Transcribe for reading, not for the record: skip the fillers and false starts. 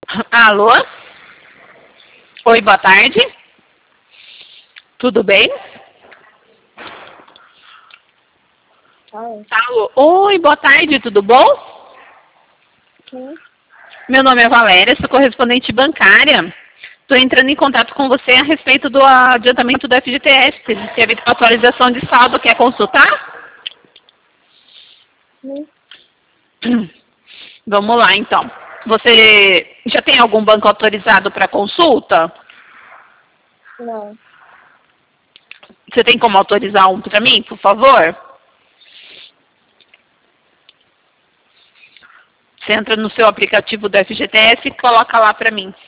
Alô? Oi, boa tarde. Tudo bem? Alô? Oi, boa tarde, tudo bom? Sim. Meu nome é Valéria, sou correspondente bancária. Estou entrando em contato com você a respeito do adiantamento do FGTS. Teve atualização de saldo, quer consultar? Sim. Vamos lá, então. Você já tem algum banco autorizado para consulta? Não. Você tem como autorizar um para mim, por favor? Você entra no seu aplicativo do FGTS e coloca lá para mim.